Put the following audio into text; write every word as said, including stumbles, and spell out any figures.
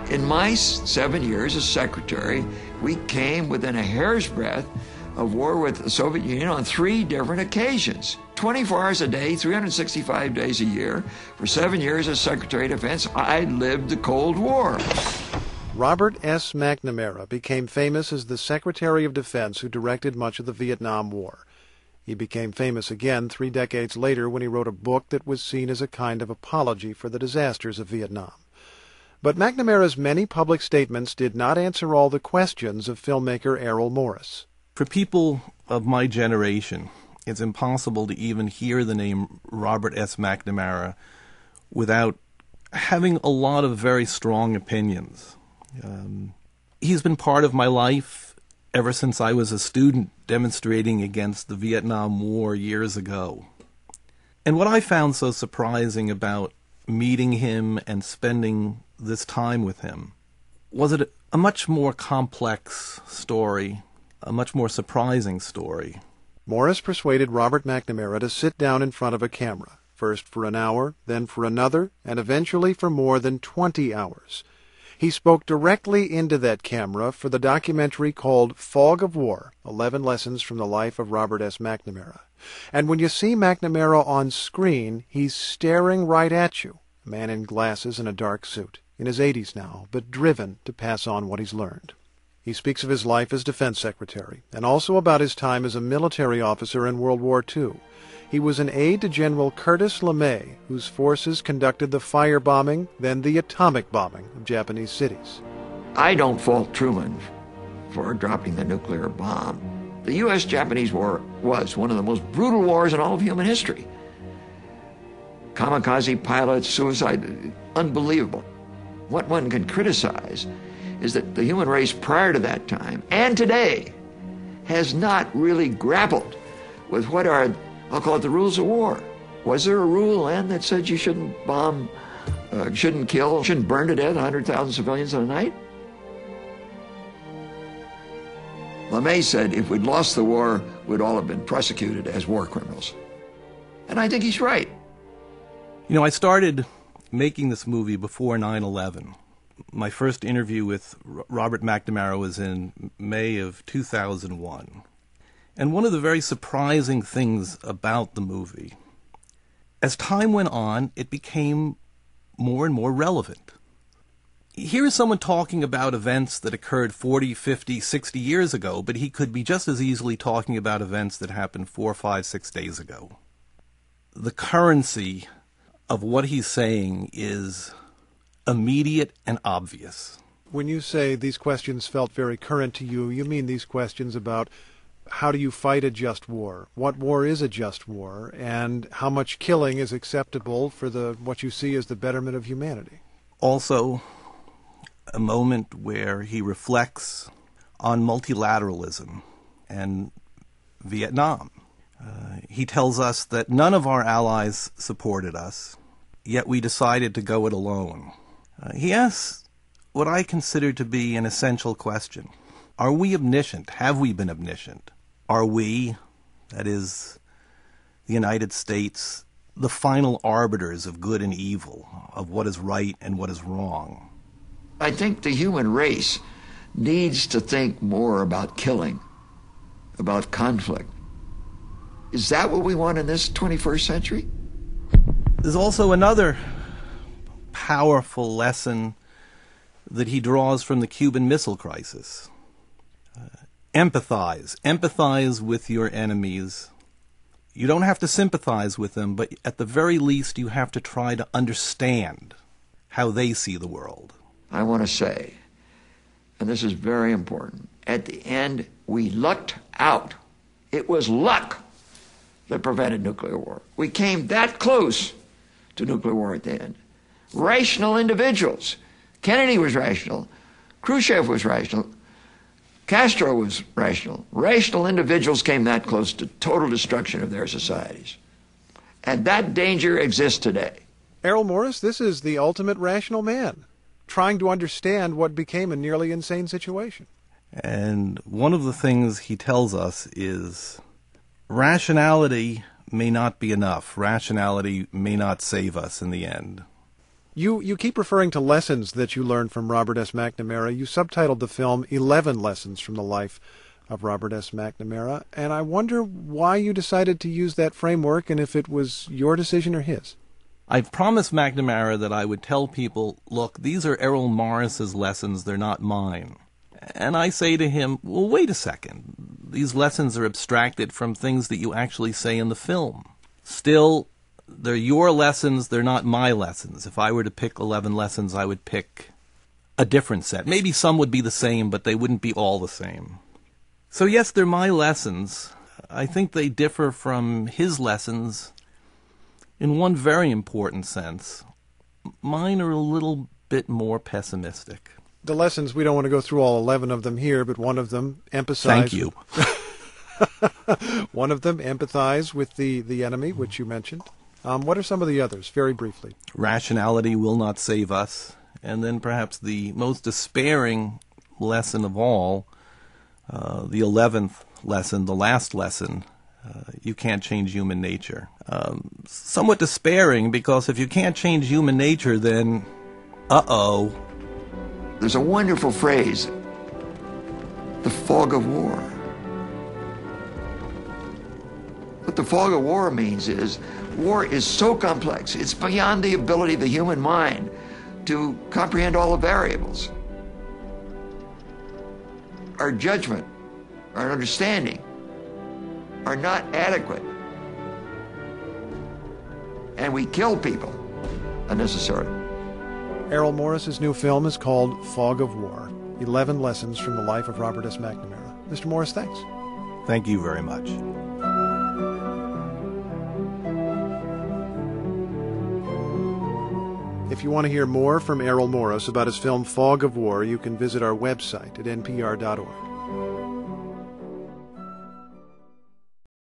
In my seven years as secretary, we came within a hair's breadth of war with the Soviet Union on three different occasions. twenty-four hours a day, three hundred sixty-five days a year. For seven years as Secretary of Defense, I lived the Cold War. Robert S. McNamara became famous as the Secretary of Defense who directed much of the Vietnam War. He became famous again three decades later when he wrote a book that was seen as a kind of apology for the disasters of Vietnam. But McNamara's many public statements did not answer all the questions of filmmaker Errol Morris. For people of my generation, it's impossible to even hear the name Robert S. McNamara without having a lot of very strong opinions. Um, he's been part of my life ever since I was a student demonstrating against the Vietnam War years ago. And what I found so surprising about meeting him and spending this time with him was it a much more complex story, a much more surprising story. Morris persuaded Robert McNamara to sit down in front of a camera, first for an hour, then for another, and eventually for more than twenty hours. He spoke directly into that camera for the documentary called Fog of War, eleven Lessons from the Life of Robert S. McNamara. And when you see McNamara on screen, he's staring right at you, a man in glasses and a dark suit, in his eighties now, but driven to pass on what he's learned. He speaks of his life as defense secretary, and also about his time as a military officer in World War Two. He was an aide to General Curtis LeMay, whose forces conducted the firebombing, then the atomic bombing of Japanese cities. I don't fault Truman for dropping the nuclear bomb. The U S Japanese War was one of the most brutal wars in all of human history. Kamikaze pilots, suicide, unbelievable. What one can criticize is that the human race prior to that time and today has not really grappled with what are, I'll call it the rules of war. Was there a rule then that said you shouldn't bomb, uh, shouldn't kill, shouldn't burn to death one hundred thousand civilians in a night? LeMay said if we'd lost the war, we'd all have been prosecuted as war criminals. And I think he's right. You know, I started making this movie before nine eleven. My first interview with Robert McNamara was in May of two thousand one. And one of the very surprising things about the movie, as time went on, it became more and more relevant. Here is someone talking about events that occurred forty, fifty, sixty years ago, but he could be just as easily talking about events that happened four, five, six days ago. The currency of what he's saying is immediate and obvious. When you say these questions felt very current to you, you mean these questions about how do you fight a just war? What war is a just war? And how much killing is acceptable for the what you see as the betterment of humanity? Also, a moment where he reflects on multilateralism and Vietnam. Uh, he tells us that none of our allies supported us, yet we decided to go it alone. Uh, he asks what I consider to be an essential question. Are we omniscient? Have we been omniscient? Are we, that is, the United States, the final arbiters of good and evil, of what is right and what is wrong? I think the human race needs to think more about killing, about conflict. Is that what we want in this twenty-first century? There's also another powerful lesson that he draws from the Cuban Missile Crisis. Uh, empathize. Empathize with your enemies. You don't have to sympathize with them, but at the very least you have to try to understand how they see the world. I want to say, and this is very important, at the end we lucked out. It was luck that prevented nuclear war. We came that close to nuclear war at the end. Rational individuals. Kennedy was rational. Khrushchev was rational. Castro was rational. Rational individuals came that close to total destruction of their societies. And that danger exists today. Errol Morris, this is the ultimate rational man, trying to understand what became a nearly insane situation. And one of the things he tells us is rationality may not be enough. Rationality may not save us in the end. You you keep referring to lessons that you learned from Robert S. McNamara. You subtitled the film eleven Lessons from the Life of Robert S. McNamara, and I wonder why you decided to use that framework and if it was your decision or his. I've promised McNamara that I would tell people, look, these are Errol Morris's lessons, they're not mine. And I say to him, well, wait a second. These lessons are abstracted from things that you actually say in the film. Still, they're your lessons, they're not my lessons. If I were to pick eleven lessons, I would pick a different set. Maybe some would be the same, but they wouldn't be all the same. So yes, they're my lessons. I think they differ from his lessons in one very important sense. Mine are a little bit more pessimistic. The lessons, we don't want to go through all eleven of them here, but one of them, emphasize... Thank you. One of them, empathize with the, the enemy, which you mentioned. Um, what are some of the others, very briefly? Rationality will not save us. And then perhaps the most despairing lesson of all, uh, the eleventh lesson, the last lesson, uh, you can't change human nature. Um, somewhat despairing, because if you can't change human nature, then, uh-oh. There's a wonderful phrase, the fog of war. What the fog of war means is, war is so complex, it's beyond the ability of the human mind to comprehend all the variables. Our judgment, our understanding are not adequate. And we kill people unnecessarily. Errol Morris's new film is called Fog of War, eleven Lessons from the Life of Robert S. McNamara. Mister Morris, thanks. Thank you very much. If you want to hear more from Errol Morris about his film Fog of War, you can visit our website at n p r dot org.